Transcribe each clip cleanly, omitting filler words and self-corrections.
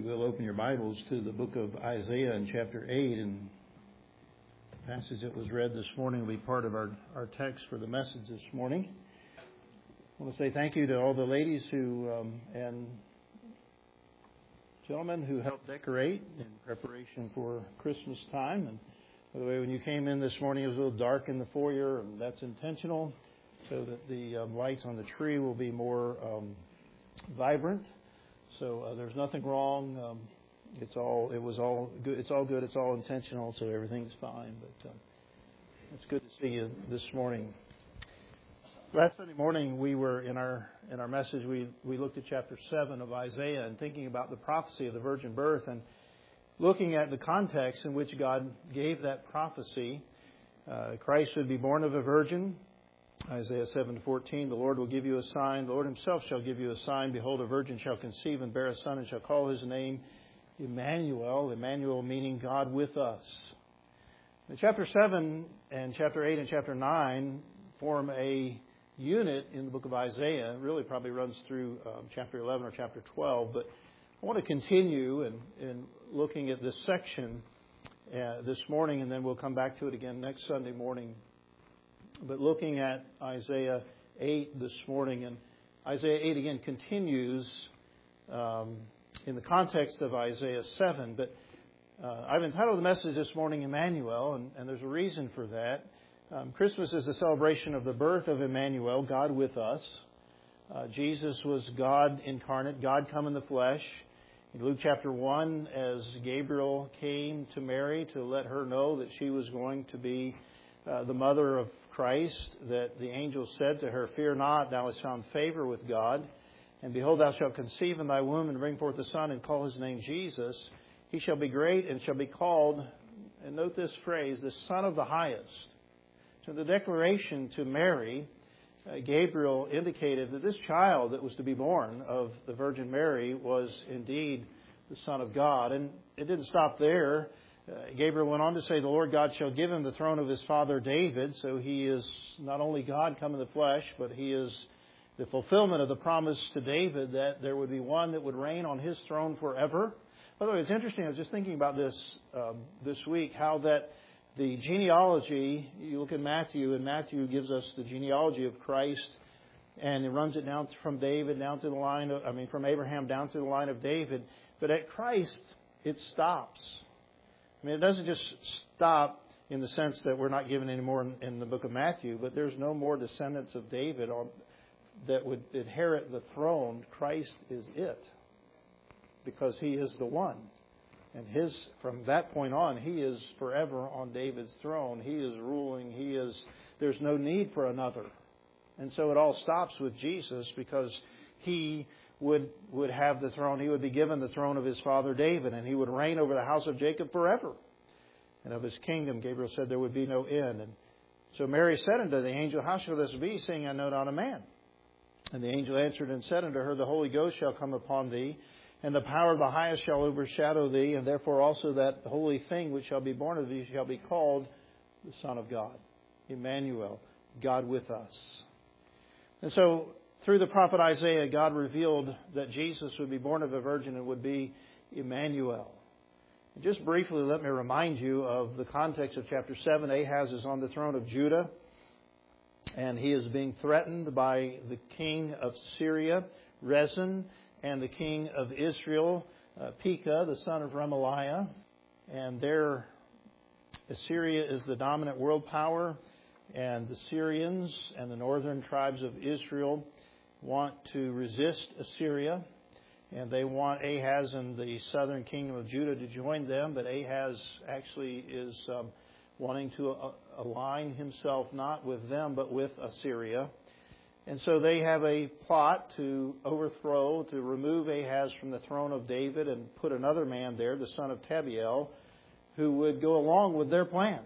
you will open your Bibles to the book of Isaiah in chapter 8, and the passage that was read this morning will be part of our text for the message this morning. I want to say thank you to all the ladies and gentlemen who helped decorate in preparation for Christmas time. And by the way, when you came in this morning, it was a little dark in the foyer, and that's intentional so that the lights on the tree will be more vibrant. So there's nothing wrong. It was all good. It's all good. It's all intentional. So everything's fine. But it's good to see you this morning. Last Sunday morning, we were in our message. We looked at chapter 7 of Isaiah and thinking about the prophecy of the virgin birth and looking at the context in which God gave that prophecy. Christ would be born of a virgin. Isaiah 7:14, the Lord will give you a sign. The Lord himself shall give you a sign. Behold, a virgin shall conceive and bear a son and shall call his name Emmanuel. Emmanuel meaning God with us. And chapter 7 and chapter 8 and chapter 9 form a unit in the book of Isaiah. It really probably runs through chapter 11 or chapter 12. But I want to continue in looking at this section this morning, and then we'll come back to it again next Sunday morning. But looking at Isaiah 8 this morning, and Isaiah 8 again continues in the context of Isaiah 7. But I've entitled the message this morning, Emmanuel, and there's a reason for that. Christmas is the celebration of the birth of Emmanuel, God with us. Jesus was God incarnate, God come in the flesh. In Luke chapter 1, as Gabriel came to Mary to let her know that she was going to be the mother of Christ, that the angel said to her, "Fear not, thou hast found favor with God. And behold, thou shalt conceive in thy womb and bring forth a son and call his name Jesus. He shall be great and shall be called," and note this phrase, "the Son of the Highest." So the declaration to Mary, Gabriel indicated that this child that was to be born of the Virgin Mary was indeed the Son of God. And it didn't stop there. Gabriel went on to say, the Lord God shall give him the throne of his father David. So he is not only God come in the flesh, but he is the fulfillment of the promise to David that there would be one that would reign on his throne forever. By the way, it's interesting. I was just thinking about this week, how that the genealogy, you look at Matthew, and Matthew gives us the genealogy of Christ, and it runs it down from David down to the line of, from Abraham down to the line of David. But at Christ, it stops. It doesn't just stop in the sense that we're not given any more in the book of Matthew, but there's no more descendants of David that would inherit the throne. Christ is it, because he is the one. And from that point on, he is forever on David's throne. He is ruling. There's no need for another. And so it all stops with Jesus, because he would have the throne. He would be given the throne of his father David, and he would reign over the house of Jacob forever. And of his kingdom, Gabriel said, there would be no end. And so Mary said unto the angel, how shall this be, seeing I know not a man? And the angel answered and said unto her, the Holy Ghost shall come upon thee, and the power of the highest shall overshadow thee, and therefore also that holy thing which shall be born of thee shall be called the Son of God. Emmanuel, God with us. And so, through the prophet Isaiah, God revealed that Jesus would be born of a virgin and would be Emmanuel. And just briefly, let me remind you of the context of chapter 7. Ahaz is on the throne of Judah, and he is being threatened by the king of Syria, Rezin, and the king of Israel, Pekah, the son of Remaliah. And Assyria is the dominant world power, and the Syrians and the northern tribes of Israel want to resist Assyria, and they want Ahaz and the southern kingdom of Judah to join them, but Ahaz actually is wanting to align himself not with them but with Assyria. And so they have a plot to remove Ahaz from the throne of David and put another man there, the son of Tabiel, who would go along with their plans.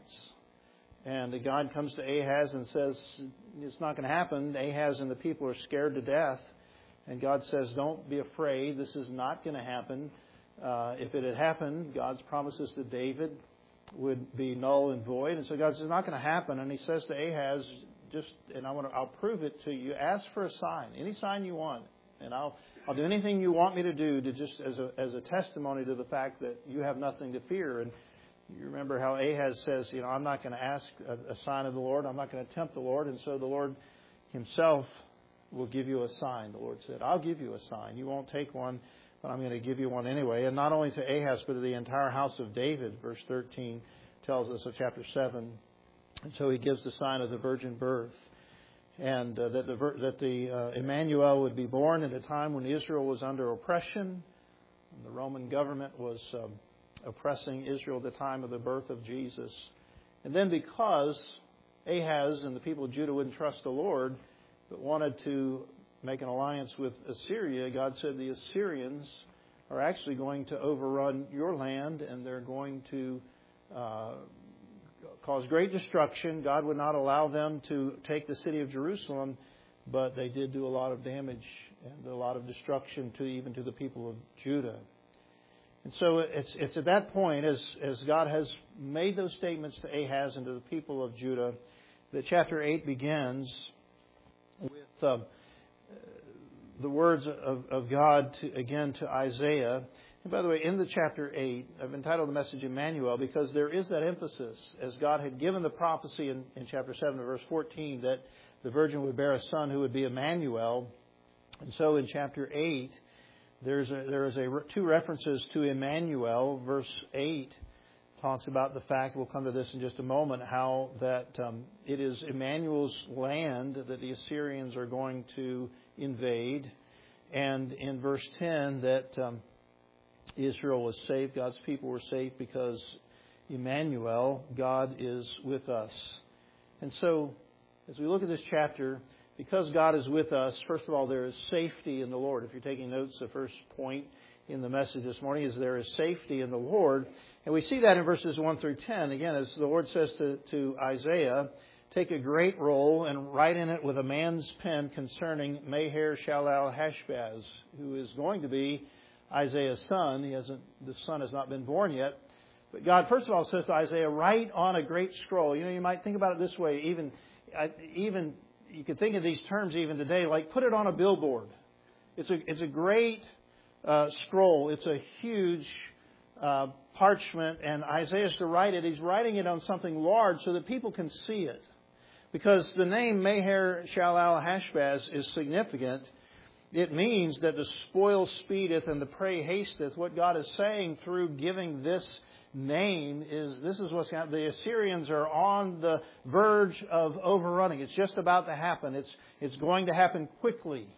And God comes to Ahaz and says, it's not going to happen. Ahaz and the people are scared to death. And God says, don't be afraid. This is not going to happen. If it had happened, God's promises to David would be null and void. And so God says, it's not going to happen. And he says to Ahaz, I'll prove it to you. Ask for a sign, any sign you want, and I'll I'll do anything you want me to do to just as a testimony to the fact that you have nothing to fear. And you remember how Ahaz says, I'm not going to ask a sign of the Lord. I'm not going to tempt the Lord. And so the Lord himself will give you a sign. The Lord said, I'll give you a sign. You won't take one, but I'm going to give you one anyway. And not only to Ahaz, but to the entire house of David. Verse 13 tells us of chapter 7. And so he gives the sign of the virgin birth. And that the Emmanuel would be born at a time when Israel was under oppression. And the Roman government was oppressing Israel at the time of the birth of Jesus. And then because Ahaz and the people of Judah wouldn't trust the Lord, but wanted to make an alliance with Assyria, God said the Assyrians are actually going to overrun your land, and they're going to cause great destruction. God would not allow them to take the city of Jerusalem, but they did do a lot of damage and a lot of destruction even to the people of Judah. And so it's at that point, as God has made those statements to Ahaz and to the people of Judah, that chapter 8 begins with the words of God to Isaiah. And by the way, in the chapter 8, I've entitled the message Emmanuel because there is that emphasis, as God had given the prophecy in chapter 7 verse 14, that the virgin would bear a son who would be Emmanuel. And so in chapter 8, there is two references to Emmanuel. Verse 8 talks about the fact, we'll come to this in just a moment, how that it is Emmanuel's land that the Assyrians are going to invade. And in verse 10 that Israel was saved, God's people were saved because Emmanuel, God is with us. And so, as we look at this chapter, because God is with us, first of all, there is safety in the Lord. If you're taking notes, the first point in the message this morning is there is safety in the Lord. And we see that in verses 1 through 10. Again, as the Lord says to Isaiah, take a great roll and write in it with a man's pen concerning Maher-shalal-Hashbaz, who is going to be Isaiah's son. The son has not been born yet. But God, first of all, says to Isaiah, write on a great scroll. You might think about it this way. Even you could think of these terms even today, like put it on a billboard. It's a great scroll. It's a huge parchment, and Isaiah's to write it. He's writing it on something large so that people can see it. Because the name Maher-shalal-Hashbaz is significant. It means that the spoil speedeth and the prey hasteth. What God is saying through giving this name is this is what's happening. The Assyrians are on the verge of overrunning. It's just about to happen. It's going to happen quickly.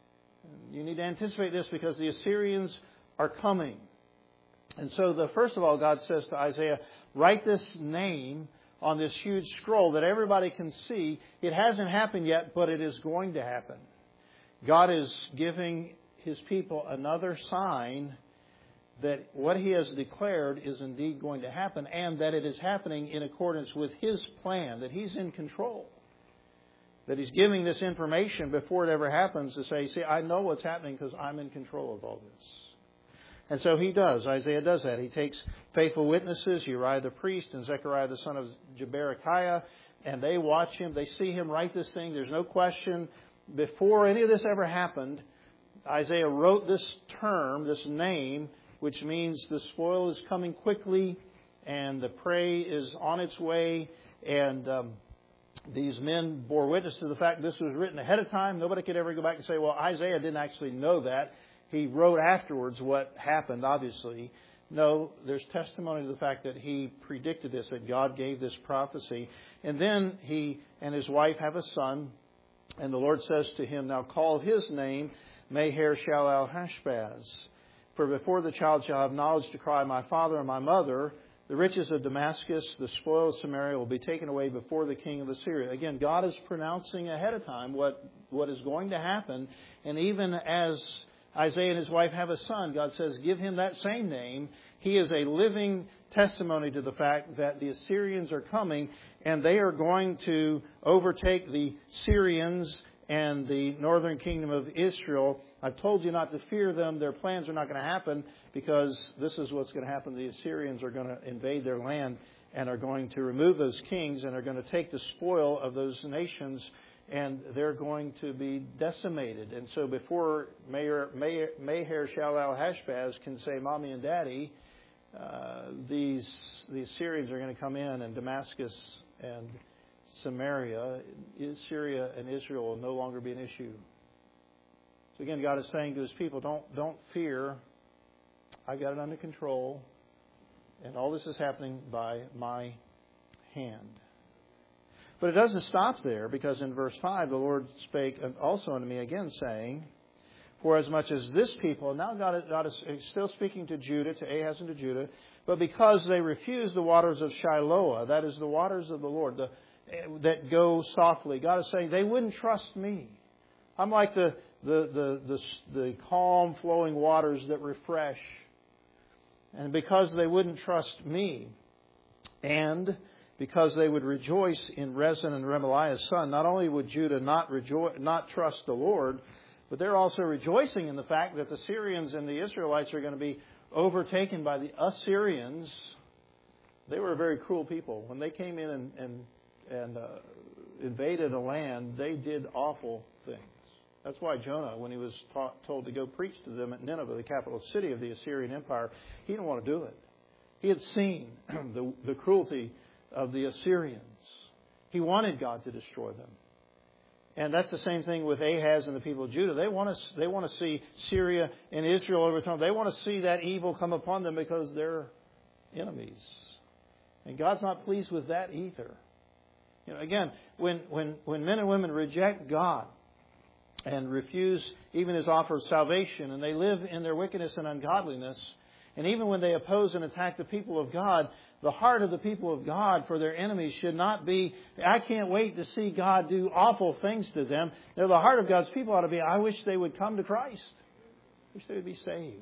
You need to anticipate this because the Assyrians are coming. And so first of all, God says to Isaiah, write this name on this huge scroll that everybody can see. It hasn't happened yet, but it is going to happen. God is giving His people another sign that what He has declared is indeed going to happen, and that it is happening in accordance with His plan, that He's in control. That He's giving this information before it ever happens to say, see, I know what's happening because I'm in control of all this. And so He does. Isaiah does that. He takes faithful witnesses, Uriah the priest and Zechariah the son of Jeberechiah, and they watch him. They see him write this thing. There's no question. Before any of this ever happened, Isaiah wrote this term, this name, which means the spoil is coming quickly and the prey is on its way. And these men bore witness to the fact this was written ahead of time. Nobody could ever go back and say, well, Isaiah didn't actually know that. He wrote afterwards what happened, obviously. No, there's testimony to the fact that he predicted this, that God gave this prophecy. And then he and his wife have a son. And the Lord says to him, now call his name Maher-shalal-Hashbaz. For before the child shall have knowledge to cry, my father and my mother, the riches of Damascus, the spoil of Samaria will be taken away before the king of Assyria. Again, God is pronouncing ahead of time what is going to happen. And even as Isaiah and his wife have a son, God says, give him that same name. He is a living testimony to the fact that the Assyrians are coming and they are going to overtake the Syrians and the northern kingdom of Israel. I've told you not to fear them. Their plans are not going to happen because this is what's going to happen. The Assyrians are going to invade their land and are going to remove those kings and are going to take the spoil of those nations and they're going to be decimated. And so before Maher-shalal-Hashbaz can say Mommy and Daddy, these Syrians are going to come in, and Damascus and Samaria, Syria and Israel will no longer be an issue. So again, God is saying to His people, don't fear. I got it under control. And all this is happening by my hand. But it doesn't stop there, because in verse 5, the Lord spake also unto me again, saying, for as much as this people, and now God is still speaking to Judah, to Ahaz and to Judah, but because they refuse the waters of Shiloah, that is the waters of the Lord, that go softly, God is saying they wouldn't trust me. I'm like the calm flowing waters that refresh. And because they wouldn't trust me, and because they would rejoice in Rezin and Remaliah's son, not only would Judah not trust the Lord, but they're also rejoicing in the fact that the Syrians and the Israelites are going to be overtaken by the Assyrians. They were a very cruel people. When they came in and invaded a land, they did awful things. That's why Jonah, when he was told to go preach to them at Nineveh, the capital city of the Assyrian Empire, he didn't want to do it. He had seen the cruelty of the Assyrians. He wanted God to destroy them. And that's the same thing with Ahaz and the people of Judah. They want to see Syria and Israel overthrown. They want to see that evil come upon them because they're enemies. And God's not pleased with that either. You know, again, when men and women reject God and refuse even His offer of salvation, and they live in their wickedness and ungodliness, and even when they oppose and attack the people of God, the heart of the people of God for their enemies should not be, I can't wait to see God do awful things to them. No, the heart of God's people ought to be, I wish they would come to Christ. I wish they would be saved.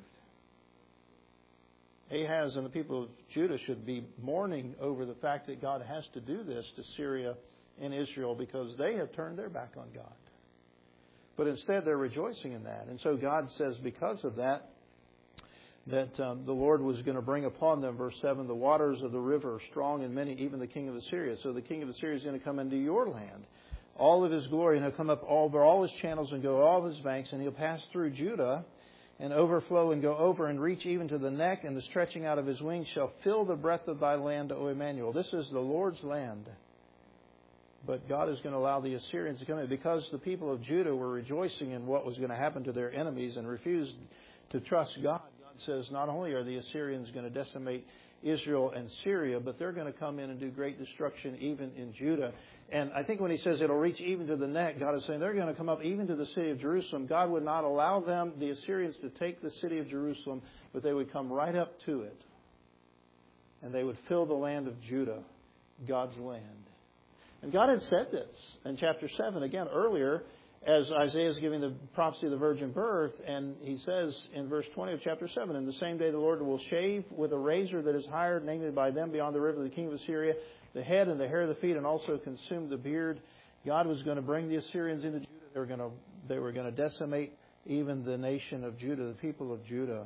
Ahaz and the people of Judah should be mourning over the fact that God has to do this to Syria and Israel because they have turned their back on God. But instead they're rejoicing in that. And so God says because of that, the Lord was going to bring upon them, verse 7, the waters of the river, strong and many, even the king of Assyria. So the king of Assyria is going to come into your land. All of his glory, and he'll come up over all his channels and go all of his banks, and he'll pass through Judah and overflow and go over and reach even to the neck, and the stretching out of his wings shall fill the breadth of thy land, O Emmanuel. This is the Lord's land. But God is going to allow the Assyrians to come in because the people of Judah were rejoicing in what was going to happen to their enemies and refused to trust God. God says not only are the Assyrians going to decimate Israel and Syria, but they're going to come in and do great destruction even in Judah. And I think when He says it'll reach even to the neck, God is saying they're going to come up even to the city of Jerusalem. God would not allow them, the Assyrians, to take the city of Jerusalem, but they would come right up to it. And they would fill the land of Judah, God's land. And God had said this in chapter 7, again, earlier, as Isaiah is giving the prophecy of the virgin birth, and he says in verse 20 of chapter 7, in the same day the Lord will shave with a razor that is hired, namely by them beyond the river, the king of Assyria, the head and the hair of the feet, and also consume the beard. God was going to bring the Assyrians into Judah. They were going to decimate even the nation of Judah, the people of Judah.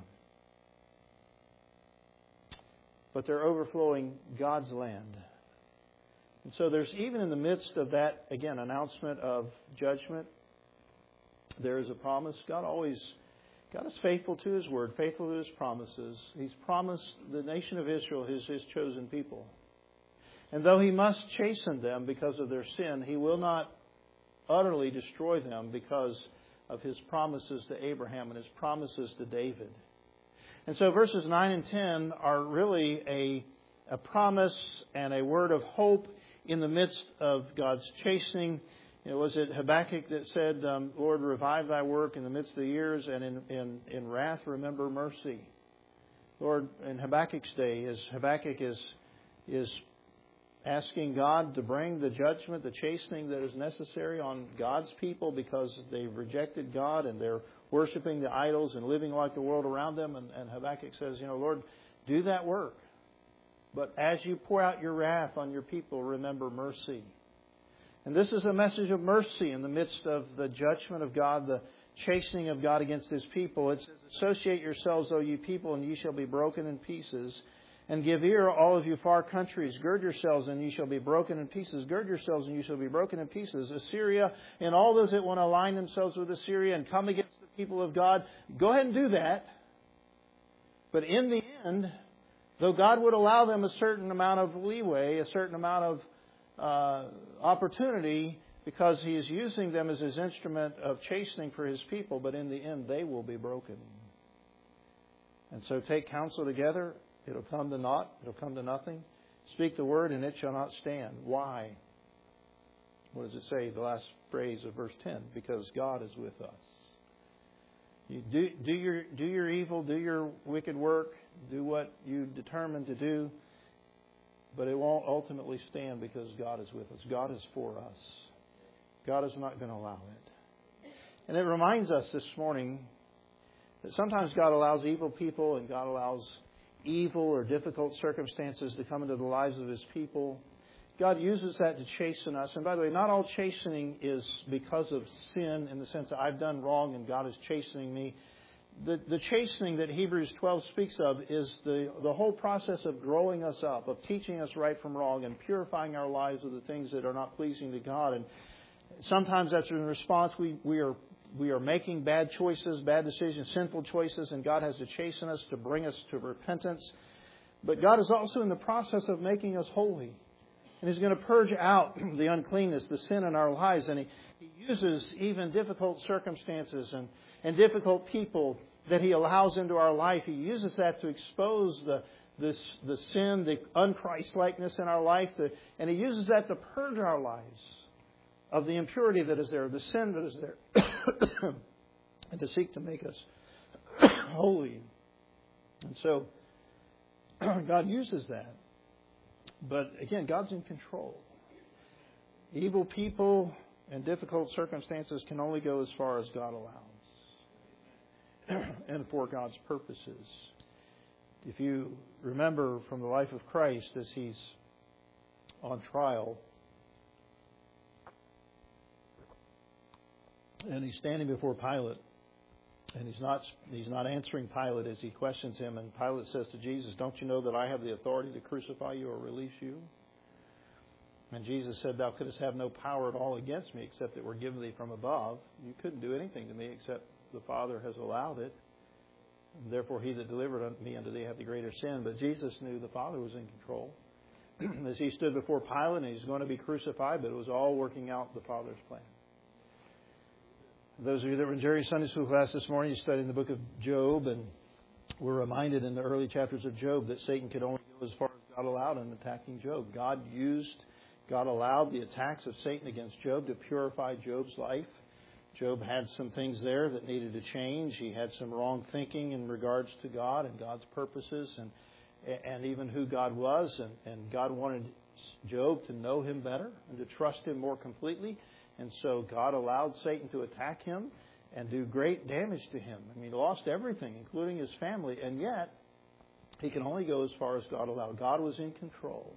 But they're overflowing God's land. And so there's, even in the midst of that, again, announcement of judgment, there is a promise. God is faithful to His word, faithful to His promises. He's promised the nation of Israel, His chosen people. And though He must chasten them because of their sin, He will not utterly destroy them because of His promises to Abraham and His promises to David. And so verses 9 and 10 are really a promise and a word of hope in the midst of God's chastening. Was it Habakkuk that said, Lord, revive thy work in the midst of the years, and in wrath remember mercy? Lord, in Habakkuk's day, as Habakkuk is asking God to bring the judgment, the chastening that is necessary on God's people because they've rejected God and they're worshiping the idols and living like the world around them. And Habakkuk says, Lord, do that work. But as you pour out your wrath on your people, remember mercy. And this is a message of mercy in the midst of the judgment of God, the chastening of God against His people. It says, associate yourselves, O ye people, and ye shall be broken in pieces. And give ear, all of you far countries. Gird yourselves, and you shall be broken in pieces. Gird yourselves, and you shall be broken in pieces. Assyria and all those that want to align themselves with Assyria and come against the people of God, go ahead and do that. But in the end, though God would allow them a certain amount of leeway, a certain amount of opportunity, because He is using them as His instrument of chastening for His people, but in the end, they will be broken. And so take counsel together. It'll come to naught. It'll come to nothing. Speak the word, and it shall not stand. Why? What does it say? The last phrase of verse 10. Because God is with us. You do your evil, do your wicked work, do what you determine to do, but it won't ultimately stand because God is with us. God is for us. God is not going to allow it. And it reminds us this morning that sometimes God allows evil people and God allows evil or difficult circumstances to come into the lives of His people. God uses that to chasten us. And by the way, not all chastening is because of sin in the sense that I've done wrong and God is chastening me. The chastening that Hebrews 12 speaks of is the whole process of growing us up, of teaching us right from wrong and purifying our lives of the things that are not pleasing to God. And sometimes that's in response we are making bad choices, bad decisions, sinful choices, and God has to chasten us to bring us to repentance. But God is also in the process of making us holy. And He's going to purge out the uncleanness, the sin in our lives. And He uses even difficult circumstances and difficult people that He allows into our life. He uses that to expose the sin, the unChristlikeness in our life. And He uses that to purge our lives of the impurity that is there, the sin that is there, and to seek to make us holy. And so God uses that. But again, God's in control. Evil people and difficult circumstances can only go as far as God allows and for God's purposes. If you remember from the life of Christ as He's on trial, and He's standing before Pilate, and he's not answering Pilate as he questions him. And Pilate says to Jesus, "Don't you know that I have the authority to crucify you or release you?" And Jesus said, "Thou couldst have no power at all against me except it were given thee from above. You couldn't do anything to me except the Father has allowed it. And therefore he that delivered me unto thee hath the greater sin." But Jesus knew the Father was in control. As He stood before Pilate and He's going to be crucified, but it was all working out the Father's plan. Those of you that were in Jerry's Sunday School class this morning, you studied the book of Job, and we're reminded in the early chapters of Job that Satan could only go as far as God allowed in attacking Job. God allowed the attacks of Satan against Job to purify Job's life. Job had some things there that needed to change. He had some wrong thinking in regards to God and God's purposes and even who God was. And God wanted Job to know Him better and to trust Him more completely. And so God allowed Satan to attack him and do great damage to him. I mean, he lost everything, including his family. And yet, he can only go as far as God allowed. God was in control.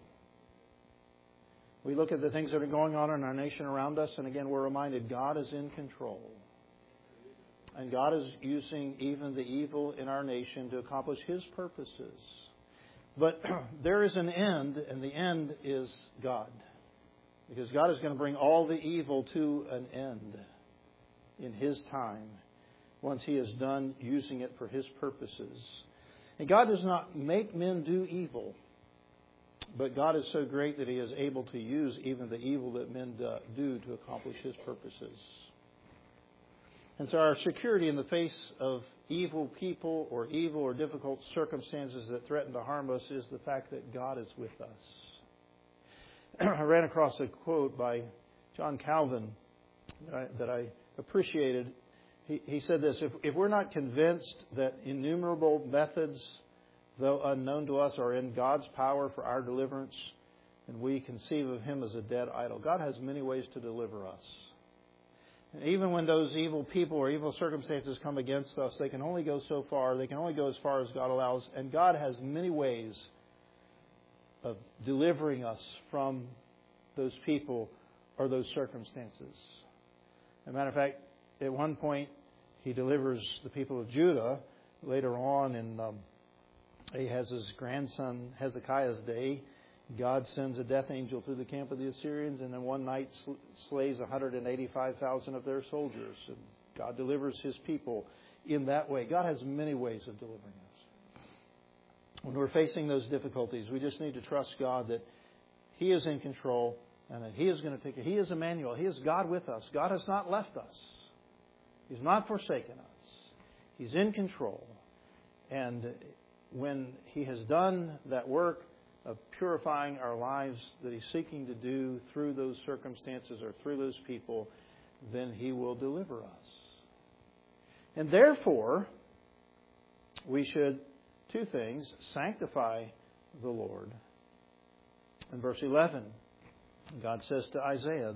We look at the things that are going on in our nation around us, and again, we're reminded God is in control. And God is using even the evil in our nation to accomplish His purposes. But there is an end, and the end is God. Because God is going to bring all the evil to an end in His time once He is done using it for His purposes. And God does not make men do evil, but God is so great that He is able to use even the evil that men do to accomplish His purposes. And so our security in the face of evil people or evil or difficult circumstances that threaten to harm us is the fact that God is with us. I ran across a quote by John Calvin that I appreciated. He said this: if we're not convinced that innumerable methods, though unknown to us, are in God's power for our deliverance, then we conceive of Him as a dead idol. God has many ways to deliver us. And even when those evil people or evil circumstances come against us, they can only go so far. They can only go as far as God allows. And God has many ways of delivering us from those people or those circumstances. As a matter of fact, at one point, He delivers the people of Judah. Later on in Ahaz's grandson Hezekiah's day, God sends a death angel through the camp of the Assyrians, and in one night slays 185,000 of their soldiers. And God delivers His people in that way. God has many ways of delivering us. When we're facing those difficulties, we just need to trust God that He is in control and that He is going to take it. He is Emmanuel. He is God with us. God has not left us. He's not forsaken us. He's in control. And when He has done that work of purifying our lives that He's seeking to do through those circumstances or through those people, then He will deliver us. And therefore, we should, two things, sanctify the Lord. In verse 11, God says to Isaiah,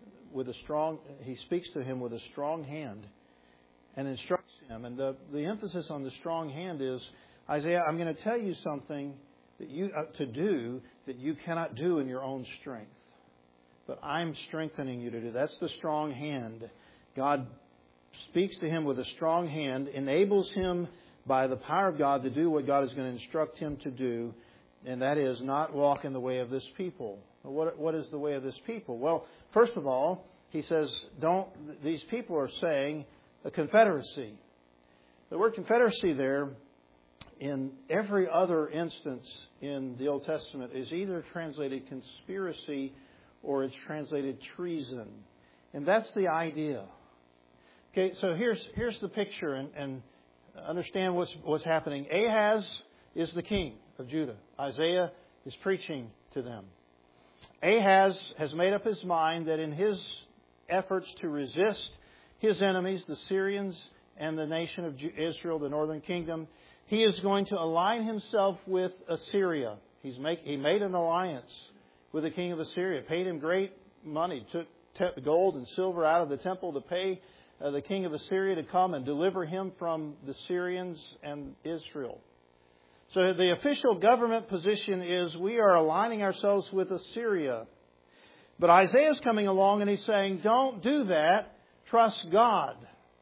He speaks to him with a strong hand and instructs him. And the emphasis on the strong hand is, Isaiah, I'm going to tell you something that you to do that you cannot do in your own strength. But I'm strengthening you to do. That's the strong hand. God speaks to him with a strong hand, enables him by the power of God to do what God is going to instruct him to do, and that is not walk in the way of this people. What is the way of this people? Well, first of all, he says, these people are saying a confederacy. The word confederacy there, in every other instance in the Old Testament, is either translated conspiracy or it's translated treason. And that's the idea. Okay, so here's the picture, and understand what's happening. Ahaz is the king of Judah. Isaiah is preaching to them. Ahaz has made up his mind that in his efforts to resist his enemies, the Syrians and the nation of Israel, the northern kingdom, he is going to align himself with Assyria. He made an alliance with the king of Assyria, paid him great money, took gold and silver out of the temple to pay the king of Assyria to come and deliver him from the Syrians and Israel. So the official government position is we are aligning ourselves with Assyria. But Isaiah's coming along and he's saying, don't do that. Trust God.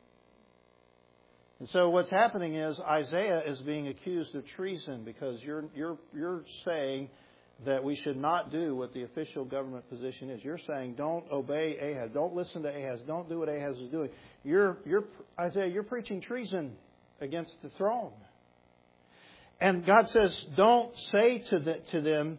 And so what's happening is Isaiah is being accused of treason because you're saying that we should not do what the official government position is. You're saying don't obey Ahaz. Don't listen to Ahaz. Don't do what Ahaz is doing. Isaiah, you're preaching treason against the throne. And God says, don't say to them,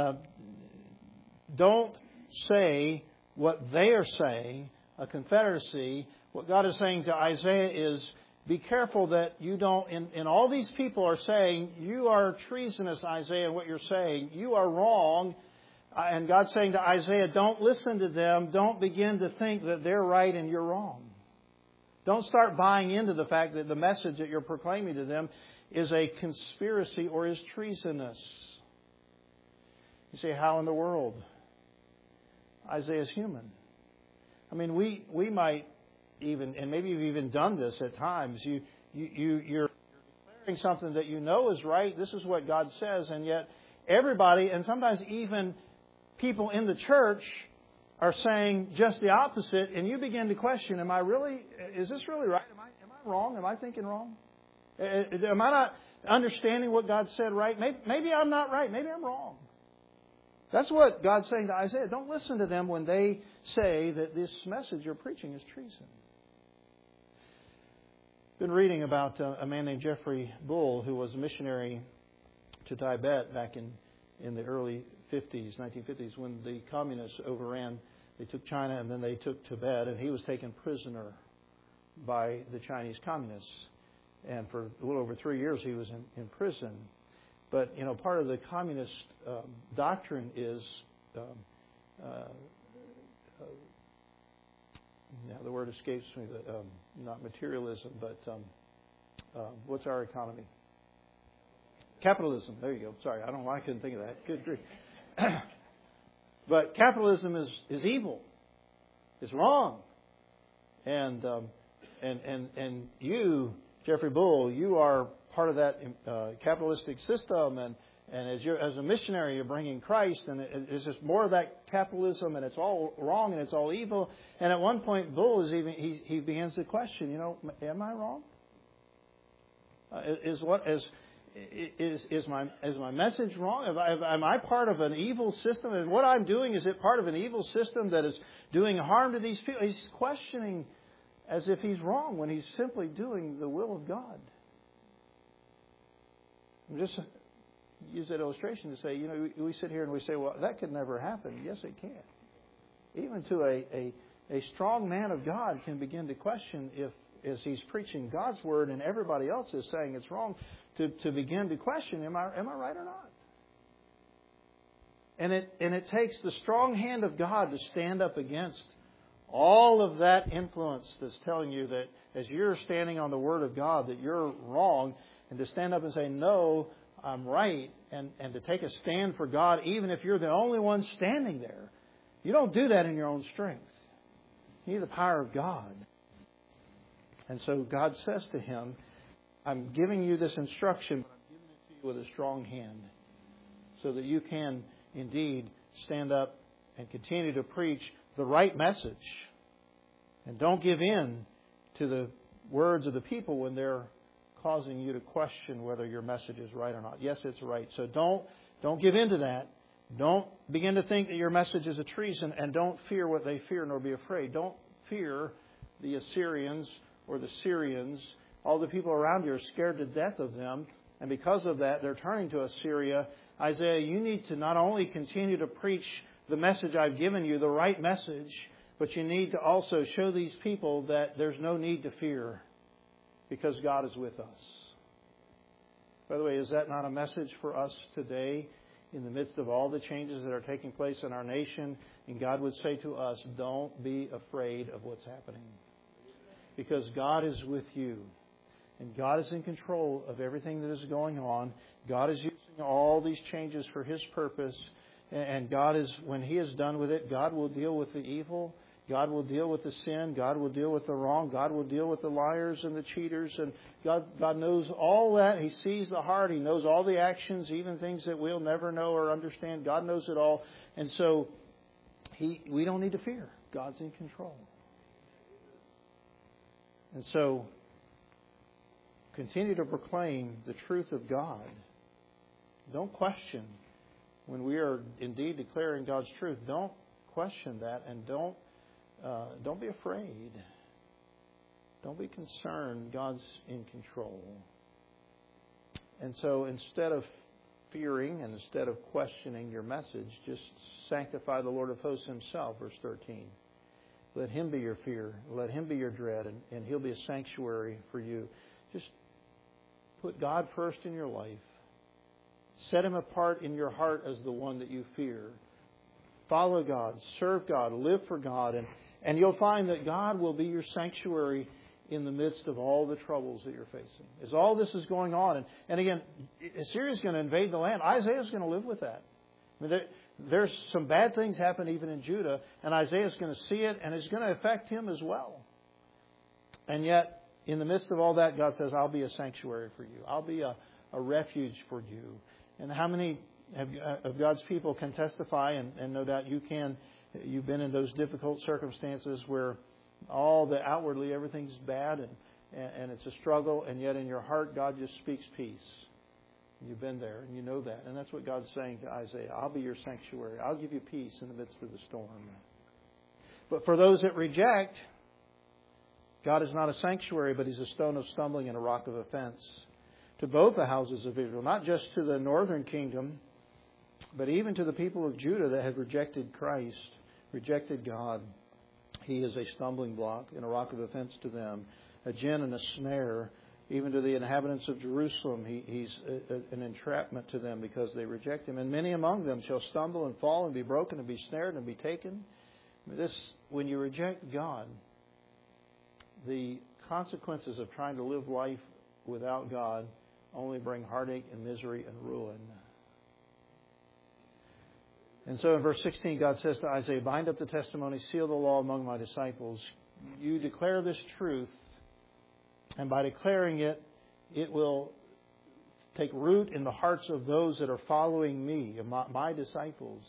don't say what they are saying, a confederacy. What God is saying to Isaiah is, be careful that you don't, and all these people are saying, you are treasonous, Isaiah, in what you're saying. You are wrong. And God's saying to Isaiah, don't listen to them. Don't begin to think that they're right and you're wrong. Don't start buying into the fact that the message that you're proclaiming to them is a conspiracy or is treasonous. You say, how in the world? Isaiah's human. I mean, we might even, and maybe you've even done this at times, you're declaring something that you know is right. This is what God says, and yet everybody, and sometimes even people in the church, are saying just the opposite, and you begin to question, is this really right? Am I wrong? Am I thinking wrong? Am I not understanding what God said right? Maybe I'm not right. Maybe I'm wrong. That's what God's saying to Isaiah. Don't listen to them when they say that this message you're preaching is treason. I've been reading about a man named Jeffrey Bull, who was a missionary to Tibet back in the early 1950s, when the communists overran. They took China and then they took Tibet, and he was taken prisoner by the Chinese communists. And for a little over 3 years he was in prison. But, part of the communist doctrine is, the word escapes me, but not materialism, but what's our economy? Capitalism. There you go. Sorry, I don't know why I couldn't think of that. Good grief. But capitalism is evil. It's wrong. And you, Jeffrey Bull, you are part of that capitalistic system, and as a missionary, you're bringing Christ, and it's just more of that capitalism, and it's all wrong and it's all evil. And at one point, Bull he begins to question, am I wrong? is my message wrong? Am I part of an evil system? And what I'm doing, is it part of an evil system that is doing harm to these people? He's questioning as if he's wrong when he's simply doing the will of God. I'm just use that illustration to say, we sit here and we say, well, that could never happen. Yes, it can. Even to a strong man of God can begin to question if, as he's preaching God's word and everybody else is saying it's wrong, to begin to question, am I right or not? And it takes the strong hand of God to stand up against all of that influence that's telling you that as you're standing on the word of God that you're wrong, and to stand up and say, no, I'm right, and to take a stand for God even if you're the only one standing there. You don't do that in your own strength. You need the power of God. And so God says to him, I'm giving you this instruction, but I'm giving it to you with a strong hand so that you can indeed stand up and continue to preach the right message. And don't give in to the words of the people when they're causing you to question whether your message is right or not. Yes, it's right. So don't give in to that. Don't begin to think that your message is a treason, and don't fear what they fear, nor be afraid. Don't fear the Assyrians or the Syrians. All the people around you are scared to death of them, and because of that, they're turning to Assyria. Isaiah, you need to not only continue to preach the message I've given you, the right message, but you need to also show these people that there's no need to fear because God is with us. By the way, is that not a message for us today in the midst of all the changes that are taking place in our nation? And God would say to us, don't be afraid of what's happening. Because God is with you. And God is in control of everything that is going on. God is using all these changes for His purpose. And God is, when He is done with it, God will deal with the evil. God will deal with the sin. God will deal with the wrong. God will deal with the liars and the cheaters. And God knows all that. He sees the heart. He knows all the actions, even things that we'll never know or understand. God knows it all. And so we don't need to fear. God's in control. And so continue to proclaim the truth of God. Don't question when we are indeed declaring God's truth. Don't question that, and don't be afraid. Don't be concerned. God's in control. And so instead of fearing and instead of questioning your message, just sanctify the Lord of hosts Himself, verse 13. Let Him be your fear. Let Him be your dread, and He'll be a sanctuary for you. Just put God first in your life. Set Him apart in your heart as the one that you fear. Follow God, serve God, live for God, and you'll find that God will be your sanctuary in the midst of all the troubles that you're facing. As all this is going on, and again, Assyria is going to invade the land. Isaiah is going to live with that. I mean, there's some bad things happen even in Judah, and Isaiah is going to see it, and it's going to affect him as well. And yet, in the midst of all that, God says, I'll be a sanctuary for you. I'll be a refuge for you. And how many of God's people can testify, and no doubt you can, you've been in those difficult circumstances where outwardly everything's bad and it's a struggle, and yet in your heart God just speaks peace. You've been there and you know that. And that's what God's saying to Isaiah. I'll be your sanctuary. I'll give you peace in the midst of the storm. But for those that reject, God is not a sanctuary, but He's a stone of stumbling and a rock of offense to both the houses of Israel, not just to the northern kingdom, but even to the people of Judah that have rejected Christ, rejected God. He is a stumbling block and a rock of offense to them, a gin and a snare. Even to the inhabitants of Jerusalem, He's an entrapment to them because they reject Him. And many among them shall stumble and fall and be broken and be snared and be taken. When you reject God, the consequences of trying to live life without God only bring heartache and misery and ruin. And so in verse 16, God says to Isaiah, bind up the testimony, seal the law among my disciples. You declare this truth, and by declaring it, it will take root in the hearts of those that are following me, my disciples.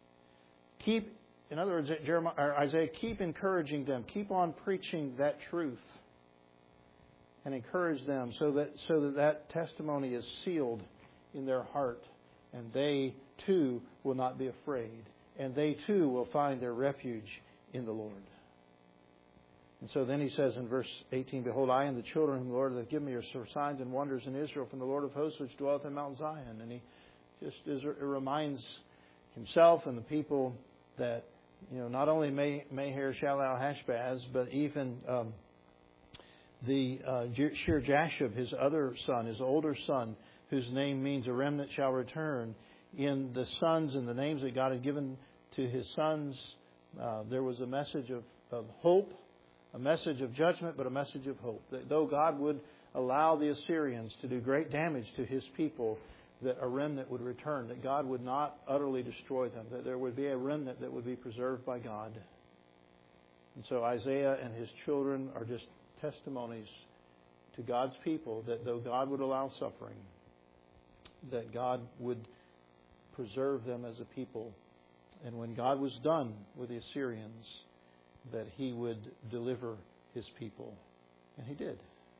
In other words, Isaiah, keep encouraging them. Keep on preaching that truth. and encourage them so that testimony is sealed in their heart, and they too will not be afraid, and they too will find their refuge in the Lord. And so then he says in verse 18, Behold, I and the children whom the Lord hath given me are signs and wonders in Israel from the Lord of hosts which dwelleth in Mount Zion. And he just reminds himself and the people that, not only Meher Shalal Hashbaz, but even the Shear-Jashub, his other son, his older son, whose name means a remnant shall return. In the sons and the names that God had given to his sons, there was a message of hope, a message of judgment, but a message of hope. That though God would allow the Assyrians to do great damage to his people, that a remnant would return, that God would not utterly destroy them, that there would be a remnant that would be preserved by God. And so Isaiah and his children are just testimonies to God's people that though God would allow suffering, that God would preserve them as a people. And when God was done with the Assyrians, that he would deliver his people. And he did.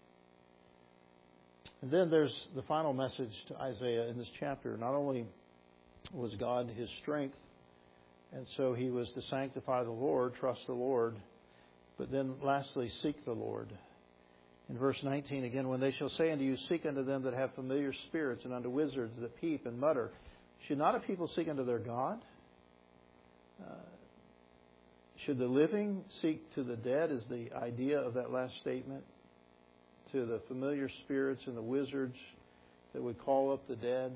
And then there's the final message to Isaiah in this chapter. Not only was God his strength, and so he was to sanctify the Lord, trust the Lord, but then lastly, seek the Lord. In verse 19 again, when they shall say unto you, Seek unto them that have familiar spirits, and unto wizards that peep and mutter. Should not a people seek unto their God? Should the living seek to the dead, is the idea of that last statement? To the familiar spirits and the wizards that would call up the dead?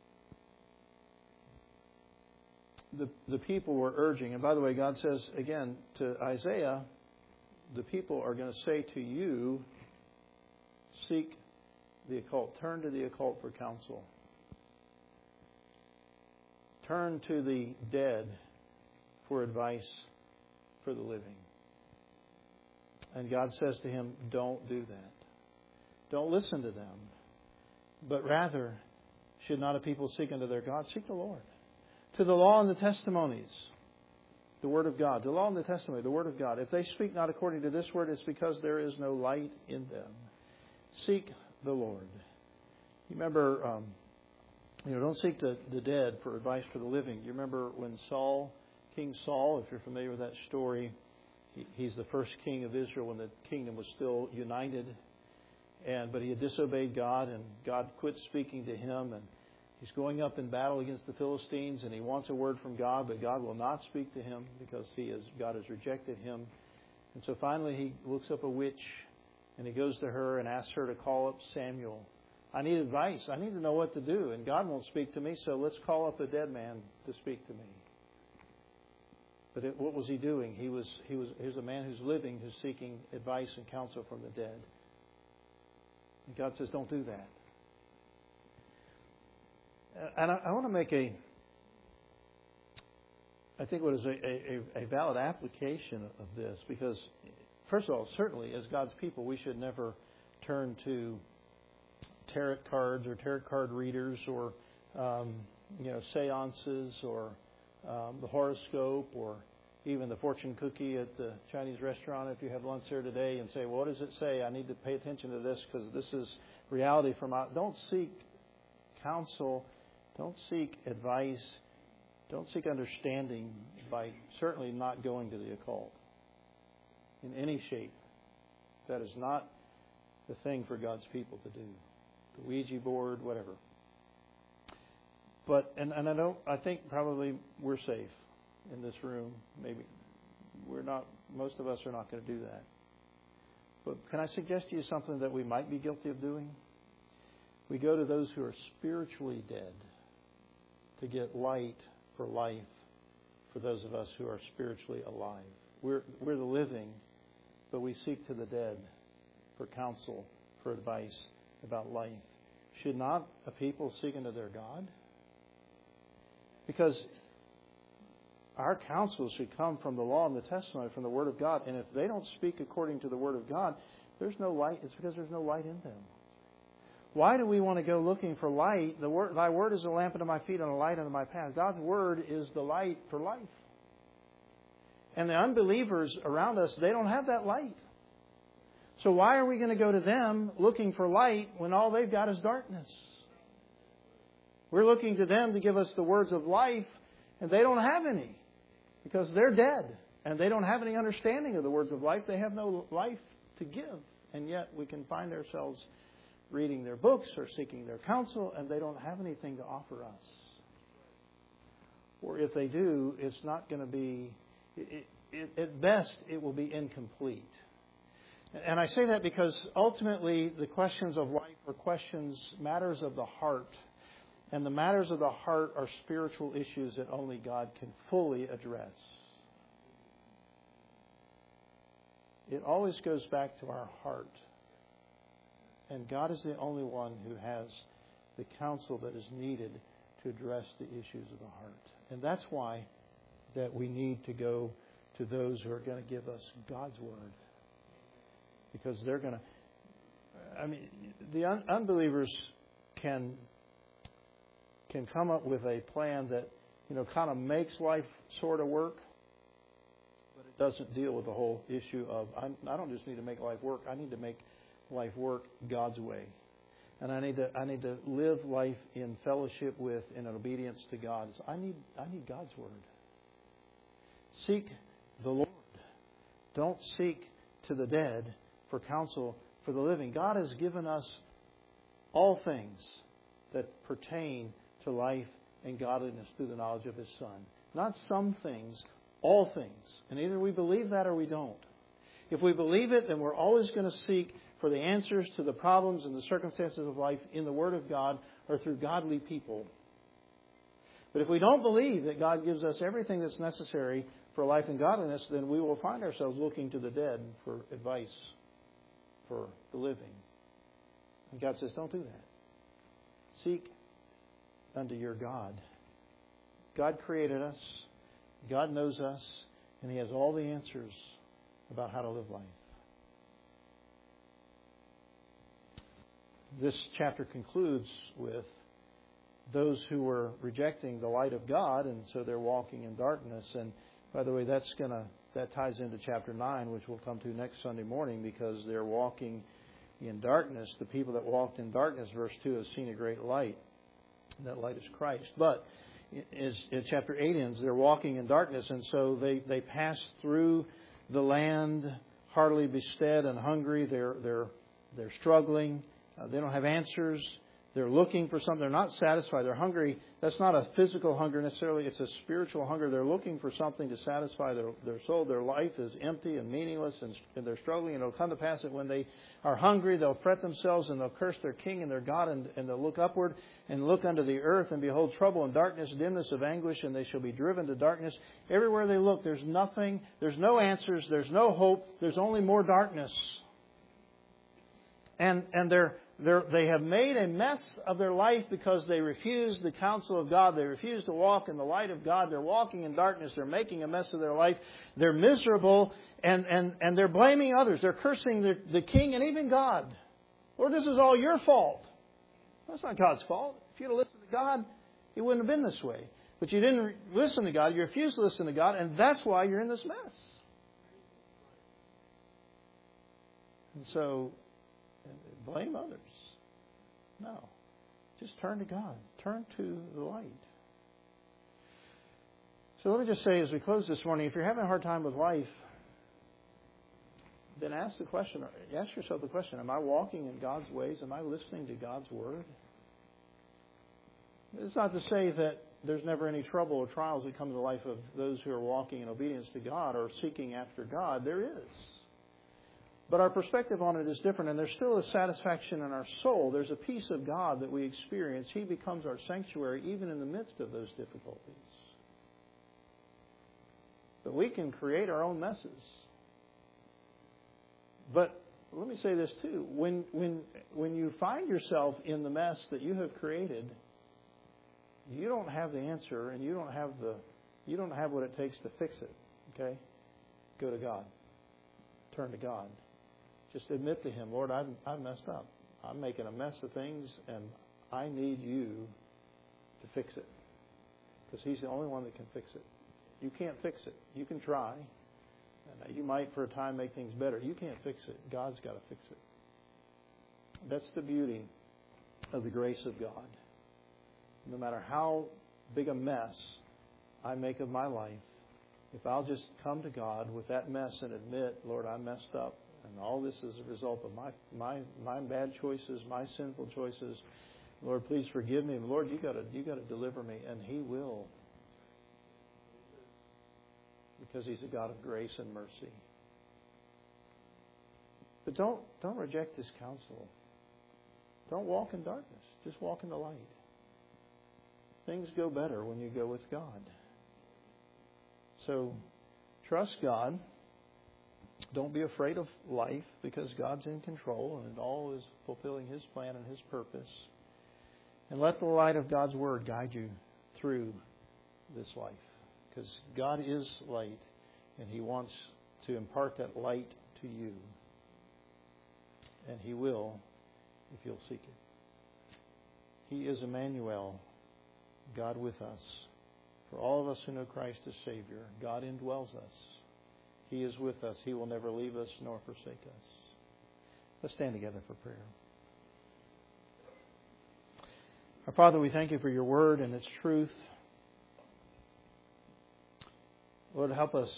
The people were urging, and by the way, God says again to Isaiah, the people are going to say to you, seek the occult. Turn to the occult for counsel. Turn to the dead for advice for the living. And God says to him, don't do that. Don't listen to them. But rather, should not a people seek unto their God? Seek the Lord. To the law and the testimonies, the Word of God. The law and the testimony, the Word of God. If they speak not according to this Word, it's because there is no light in them. Seek the Lord. You remember, don't seek the dead for advice for the living. You remember when King Saul, if you're familiar with that story, he's the first king of Israel when the kingdom was still united. But he had disobeyed God, and God quit speaking to him, and he's going up in battle against the Philistines, and he wants a word from God, but God will not speak to him because God has rejected him. And so finally he looks up a witch, and he goes to her and asks her to call up Samuel. I need advice. I need to know what to do, and God won't speak to me, so let's call up a dead man to speak to me. But what was he doing? Here's a man who's living, who's seeking advice and counsel from the dead. And God says, don't do that. And I want to make I think what is a valid application of this, because first of all, certainly as God's people, we should never turn to tarot cards or tarot card readers or seances or the horoscope or even the fortune cookie at the Chinese restaurant if you have lunch there today and say, well, what does it say? I need to pay attention to this because this is reality from out. Don't seek counsel. Don't seek advice. Don't seek understanding by certainly not going to the occult in any shape. That is not the thing for God's people to do. The Ouija board, whatever. But I think probably we're safe in this room. Maybe we're not. Most of us are not going to do that. But can I suggest to you something that we might be guilty of doing? We go to those who are spiritually dead to get light for life for those of us who are spiritually alive. We're the living, but we seek to the dead for counsel, for advice about life. Should not a people seek unto their God? Because our counsel should come from the law and the testimony, from the Word of God. And if they don't speak according to the Word of God, there's no light. It's because there's no light in them. Why do we want to go looking for light? Thy Word is a lamp unto my feet and a light unto my path. God's Word is the light for life. And the unbelievers around us, they don't have that light. So why are we going to go to them looking for light when all they've got is darkness? We're looking to them to give us the words of life, and they don't have any because they're dead. And they don't have any understanding of the words of life. They have no life to give. And yet we can find ourselves reading their books or seeking their counsel, and they don't have anything to offer us. Or if they do, it's not going to be, at best, it will be incomplete. And I say that because ultimately the questions of life are matters of the heart. And the matters of the heart are spiritual issues that only God can fully address. It always goes back to our heart. And God is the only one who has the counsel that is needed to address the issues of the heart. And that's why that we need to go to those who are going to give us God's Word. Because they're going to... the unbelievers can come up with a plan that, kind of makes life sort of work. But it doesn't deal with the whole issue of, I don't just need to make life work. I need to make life work God's way. And I need to live life in fellowship with and in obedience to God. So I need God's Word. Seek the Lord. Don't seek to the dead for counsel for the living. God has given us all things that pertain to life and godliness through the knowledge of His Son. Not some things, all things. And either we believe that or we don't. If we believe it, then we're always going to seek for the answers to the problems and the circumstances of life in the Word of God or through godly people. But if we don't believe that God gives us everything that's necessary for life and godliness, then we will find ourselves looking to the dead for advice for the living. And God says, don't do that. Seek unto your God. God created us. God knows us. And He has all the answers about how to live life. This chapter concludes with those who were rejecting the light of God, and so they're walking in darkness. And by the way, that ties into chapter 9, which we'll come to next Sunday morning, because they're walking in darkness. The people that walked in darkness, verse 2, have seen a great light. And that light is Christ. But as chapter 8 ends, they're walking in darkness, and so they pass through the land heartily bestead and hungry. They're struggling. They don't have answers. They're looking for something. They're not satisfied. They're hungry. That's not a physical hunger necessarily. It's a spiritual hunger. They're looking for something to satisfy their soul. Their life is empty and meaningless, and they're struggling. And it'll come to pass that when they are hungry, they'll fret themselves and they'll curse their king and their God, and they'll look upward and look unto the earth and behold trouble and darkness, dimness of anguish, and they shall be driven to darkness. Everywhere they look, there's nothing. There's no answers. There's no hope. There's only more darkness. And they have made a mess of their life because they refuse the counsel of God. They refuse to walk in the light of God. They're walking in darkness. They're making a mess of their life. They're miserable, and they're blaming others. They're cursing the king and even God. Lord, this is all your fault. That's not God's fault. If you'd have listened to God, it wouldn't have been this way. But you didn't listen to God. You refused to listen to God, and that's why you're in this mess. And so, blame others. No. Just turn to God. Turn to the light. So let me just say as we close this morning, if you're having a hard time with life, then ask yourself the question, am I walking in God's ways? Am I listening to God's Word? It's not to say that there's never any trouble or trials that come to the life of those who are walking in obedience to God or seeking after God. There is. But our perspective on it is different, and there's still a satisfaction in our soul. There's a peace of God that we experience. He becomes our sanctuary even in the midst of those difficulties. But we can create our own messes. But let me say this too. When you find yourself in the mess that you have created, you don't have the answer, and you don't have what it takes to fix it. Okay? Go to God. Turn to God. Just admit to Him, Lord, I've messed up. I'm making a mess of things, and I need you to fix it. Because He's the only one that can fix it. You can't fix it. You can try, And you might for a time make things better. You can't fix it. God's got to fix it. That's the beauty of the grace of God. No matter how big a mess I make of my life, if I'll just come to God with that mess and admit, Lord, I messed up, and all this is a result of my bad choices, my sinful choices. Lord, please forgive me. Lord, you got to deliver me, and He will, because He's a God of grace and mercy. But don't reject His counsel. Don't walk in darkness. Just walk in the light. Things go better when you go with God. So trust God. Don't be afraid of life, because God's in control and it all is fulfilling His plan and His purpose. And let the light of God's Word guide you through this life, because God is light and He wants to impart that light to you. And He will if you'll seek it. He is Emmanuel, God with us. For all of us who know Christ as Savior, God indwells us. He is with us. He will never leave us nor forsake us. Let's stand together for prayer. Our Father, we thank You for Your Word and its truth. Lord, help us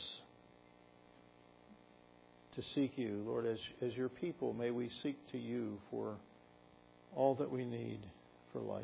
to seek You. Lord, as Your people, may we seek to You for all that we need for life.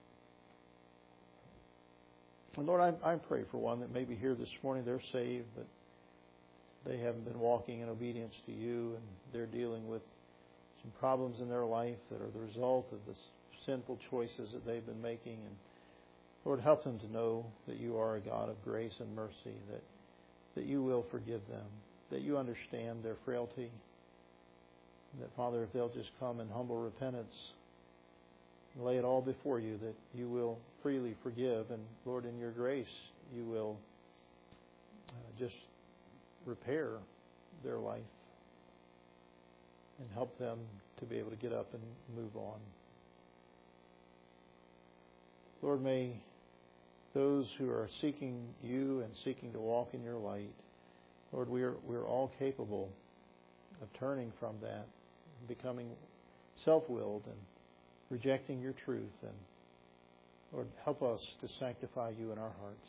And Lord, I pray for one that may be here this morning. They're saved, but they haven't been walking in obedience to You, and they're dealing with some problems in their life that are the result of the sinful choices that they've been making. And Lord, help them to know that You are a God of grace and mercy, that You will forgive them, that You understand their frailty, and that, Father, if they'll just come in humble repentance, lay it all before You, that You will freely forgive. And Lord, in Your grace, You will just repair their life and help them to be able to get up and move on. Lord, may those who are seeking You and seeking to walk in Your light, Lord, we're all capable of turning from that, becoming self-willed and rejecting Your truth. And Lord, help us to sanctify You in our hearts,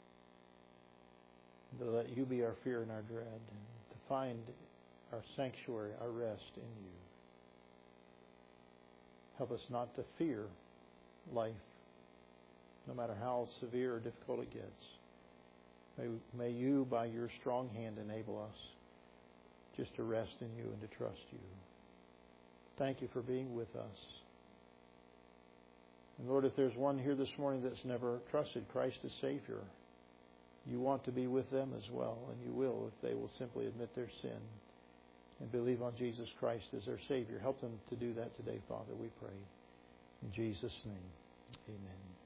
and to let You be our fear and our dread, and to find our sanctuary, our rest in You. Help us not to fear life, no matter how severe or difficult it gets. May You, by Your strong hand, enable us just to rest in You and to trust You. Thank You for being with us. And Lord, if there's one here this morning that's never trusted Christ as Savior, You want to be with them as well, and You will if they will simply admit their sin and believe on Jesus Christ as their Savior. Help them to do that today, Father, we pray. In Jesus' name, amen.